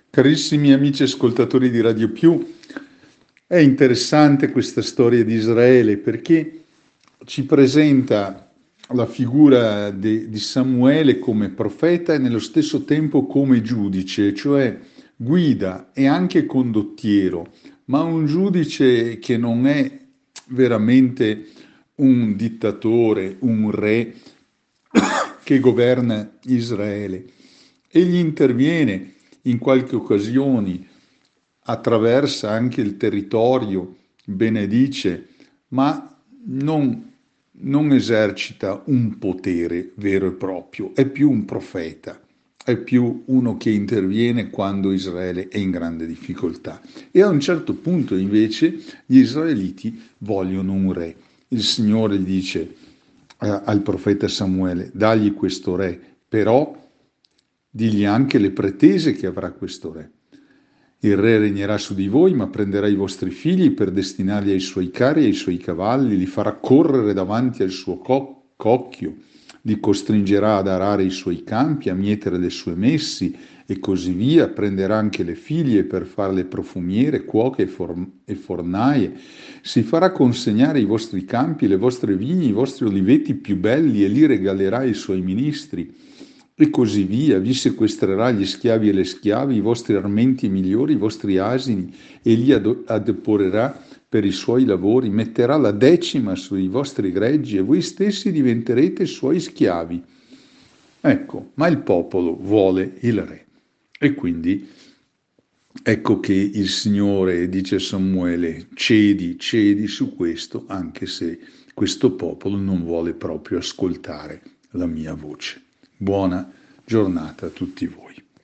Carissimi amici ascoltatori di Radio Più, è interessante questa storia di Israele perché ci presenta la figura di Samuele come profeta e nello stesso tempo come giudice, cioè guida e anche condottiero, ma un giudice che non è veramente un dittatore, un re che governa Israele. Egli interviene in qualche occasione, attraversa anche il territorio, benedice, ma non esercita un potere vero e proprio, è più un profeta, è più uno che interviene quando Israele è in grande difficoltà. E a un certo punto invece gli israeliti vogliono un re. Il Signore gli dice al profeta Samuele, dagli questo re, però digli anche le pretese che avrà questo re. Il re regnerà su di voi, ma prenderà i vostri figli per destinarli ai suoi carri e ai suoi cavalli, li farà correre davanti al suo cocchio, li costringerà ad arare i suoi campi, a mietere le sue messi e così via. Prenderà anche le figlie per farle profumiere, cuoche e fornaie. Si farà consegnare i vostri campi, le vostre vigne, i vostri oliveti più belli e li regalerà ai suoi ministri. E così via, vi sequestrerà gli schiavi e le schiave, i vostri armenti migliori, i vostri asini, e li adeporerà per i suoi lavori, metterà la decima sui vostri greggi e voi stessi diventerete suoi schiavi. Ecco, ma il popolo vuole il re. E quindi ecco che il Signore dice a Samuele, cedi su questo, anche se questo popolo non vuole proprio ascoltare la mia voce. Buona giornata a tutti voi.